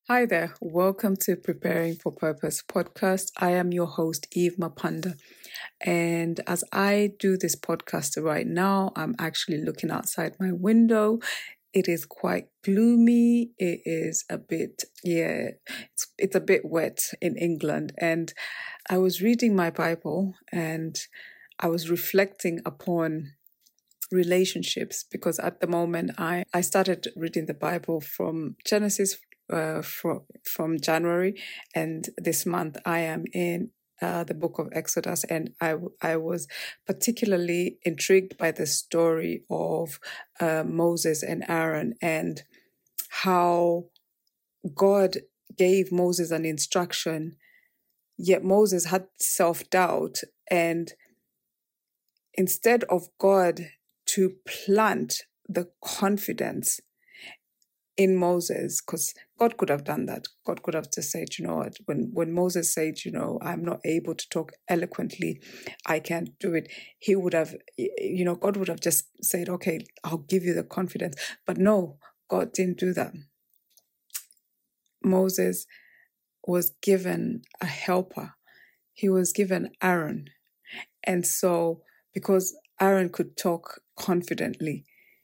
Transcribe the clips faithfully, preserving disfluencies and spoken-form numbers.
Hi there, welcome to Preparing for Purpose podcast. I am your host, Eve Mapanda. And as I do this podcast right now, I'm actually looking outside my window. It is quite gloomy. It is a bit, yeah, it's, it's a bit wet in England. And I was reading my Bible and I was reflecting upon relationships because at the moment I, I started reading the Bible from Genesis uh, from, from January, and this month I am in uh, the book of Exodus, and I, I was particularly intrigued by the story of uh, Moses and Aaron and how God gave Moses an instruction, yet Moses had self-doubt, and instead of God to plant the confidence in Moses, because God could have done that. God could have just said, you know what, when, when Moses said, you know, I'm not able to talk eloquently, I can't do it, he would have, you know, God would have just said, okay, I'll give you the confidence. But no, God didn't do that. Moses was given a helper. He was given Aaron. And so, because Aaron could talk confidently,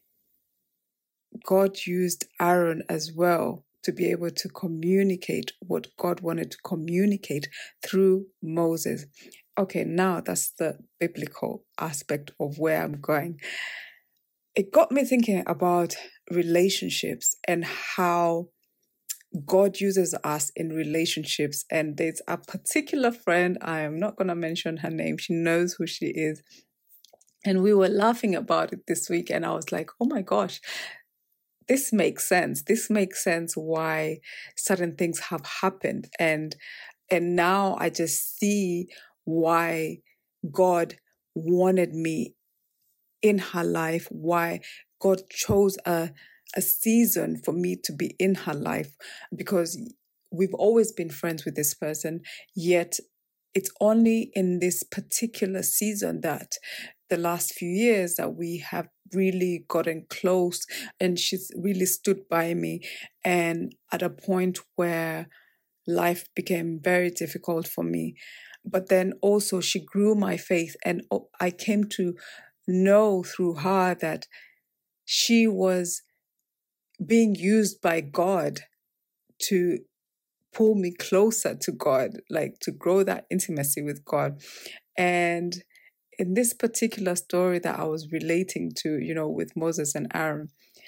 God used Aaron as well to be able to communicate what God wanted to communicate through Moses. Okay, now that's the biblical aspect of where I'm going. It got me thinking about relationships and how God uses us in relationships. And there's a particular friend, I am not going to mention her name, she knows who she is. And we were laughing about it this week, and I was like, oh my gosh, this makes sense. This makes sense why certain things have happened. And and now I just see why God wanted me in her life, why God chose a, a season for me to be in her life, because we've always been friends with this person, yet it's only in this particular season that the last few years that we have really gotten close, and she's really stood by me. And at a point where life became very difficult for me, but then also she grew my faith, and I came to know through her that she was being used by God to pull me closer to God, like to grow that intimacy with God. And in this particular story that I was relating to, you know, with Moses and Aaron,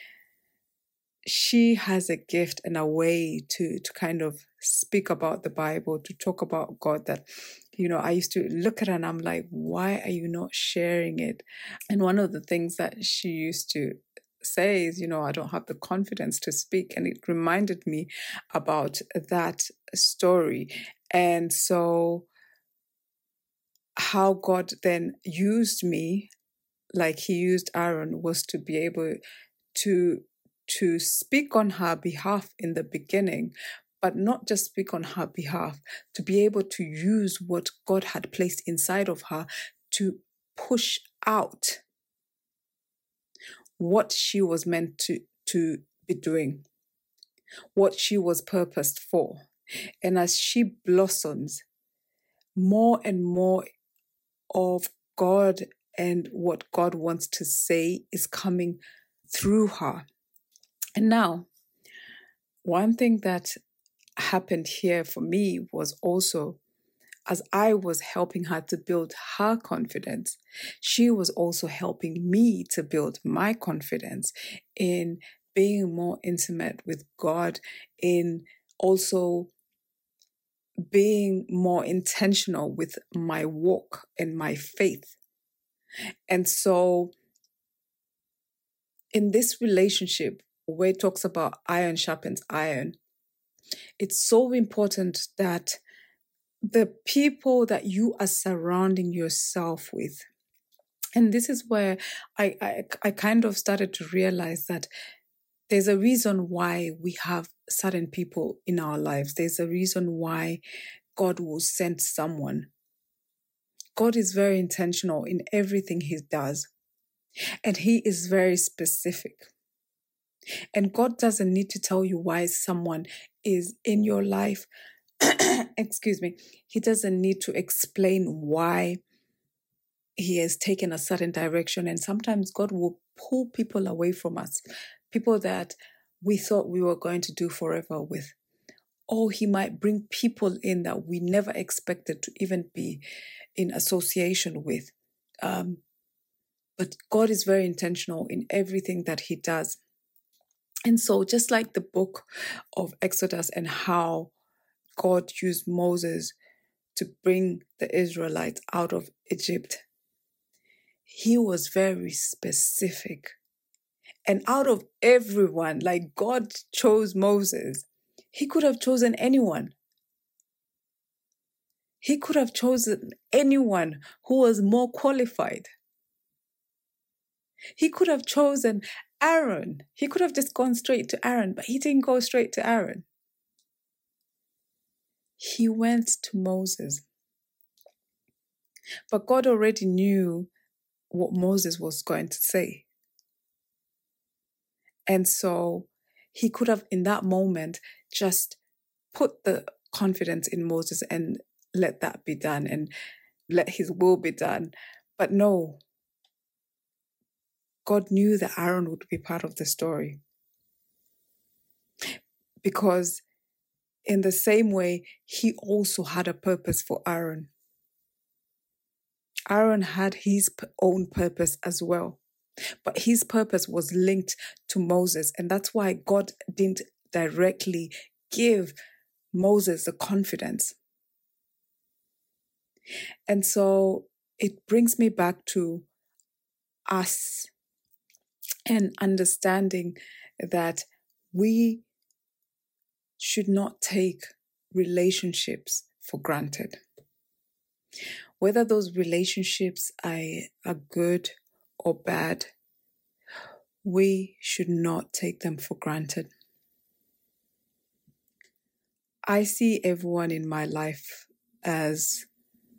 she has a gift and a way to to kind of speak about the Bible, to talk about God that, you know, I used to look at her and I'm like, why are you not sharing it? And one of the things that she used to say is, you know, I don't have the confidence to speak. And it reminded me about that story. And so how God then used me, like he used Aaron, was to be able to to speak on her behalf in the beginning, but not just speak on her behalf, to be able to use what God had placed inside of her to push out what she was meant to, to be doing, what she was purposed for. And as she blossoms, more and more of God and what God wants to say is coming through her. And now, one thing that happened here for me was also, as I was helping her to build her confidence, she was also helping me to build my confidence in being more intimate with God, in also being more intentional with my walk and my faith. And so in this relationship, where it talks about iron sharpens iron, it's so important that the people that you are surrounding yourself with, and this is where I, I, I kind of started to realize that there's a reason why we have certain people in our lives. There's a reason why God will send someone. God is very intentional in everything he does, and he is very specific. And God doesn't need to tell you why someone is in your life. Excuse me. He doesn't need to explain why he has taken a certain direction. And sometimes God will pull people away from us, people that we thought we were going to do forever with. Or he might bring people in that we never expected to even be in association with. Um, but God is very intentional in everything that he does. And so just like the book of Exodus and how God used Moses to bring the Israelites out of Egypt, he was very specific. And out of everyone, like God chose Moses, he could have chosen anyone. He could have chosen anyone who was more qualified. He could have chosen Aaron. He could have just gone straight to Aaron, but he didn't go straight to Aaron. He went to Moses. But God already knew what Moses was going to say. And so he could have, in that moment, just put the confidence in Moses and let that be done and let his will be done. But no, God knew that Aaron would be part of the story. Because in the same way, he also had a purpose for Aaron. Aaron had his own purpose as well. But his purpose was linked to Moses. And that's why God didn't directly give Moses the confidence. And so it brings me back to us and understanding that we should not take relationships for granted. Whether those relationships are, are good or bad, we should not take them for granted. I see everyone in my life as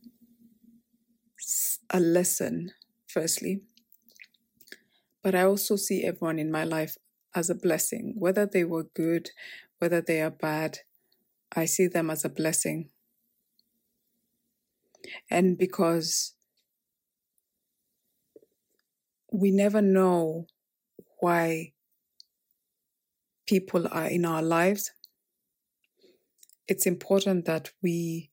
a lesson, firstly, but I also see everyone in my life as a blessing. Whether they were good, whether they are bad, I see them as a blessing. And because we never know why people are in our lives, it's important that we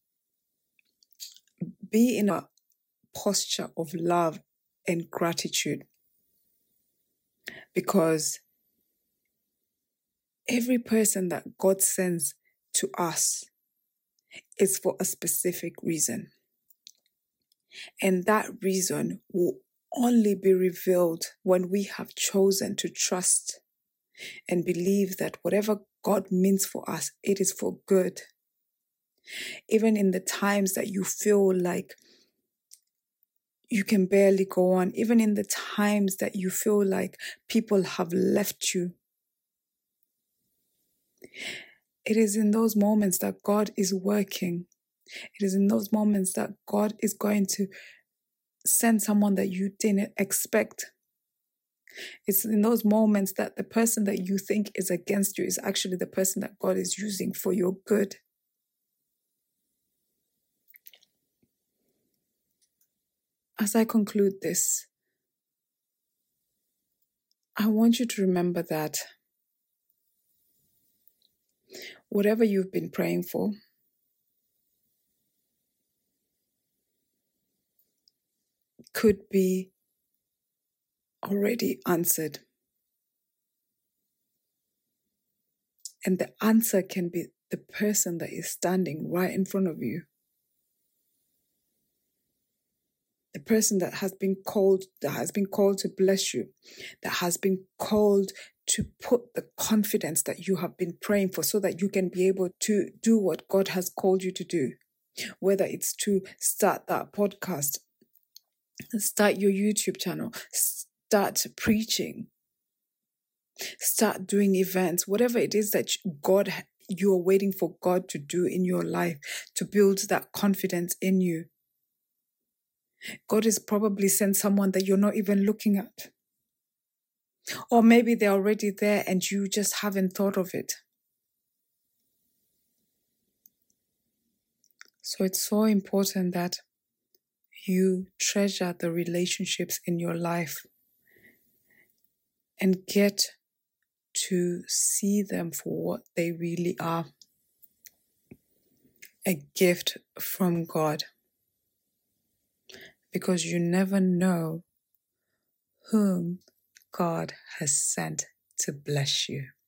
be in a posture of love and gratitude, because every person that God sends to us is for a specific reason. And that reason will only be revealed when we have chosen to trust and believe that whatever God means for us, it is for good. Even in the times that you feel like you can barely go on, even in the times that you feel like people have left you, it is in those moments that God is working. It is in those moments that God is going to send someone that you didn't expect. It's in those moments that the person that you think is against you is actually the person that God is using for your good. As I conclude this, I want you to remember that whatever you've been praying for, could be already answered. And the answer can be the person that is standing right in front of you. The person that has been called, that has been called to bless you, that has been called to put the confidence that you have been praying for so that you can be able to do what God has called you to do. Whether it's to start that podcast, start your YouTube channel, start preaching, start doing events, whatever it is that God, you're waiting for God to do in your life to build that confidence in you. God has probably sent someone that you're not even looking at. Or maybe they're already there and you just haven't thought of it. So it's so important that you treasure the relationships in your life and get to see them for what they really are. A gift from God. Because you never know whom God has sent to bless you.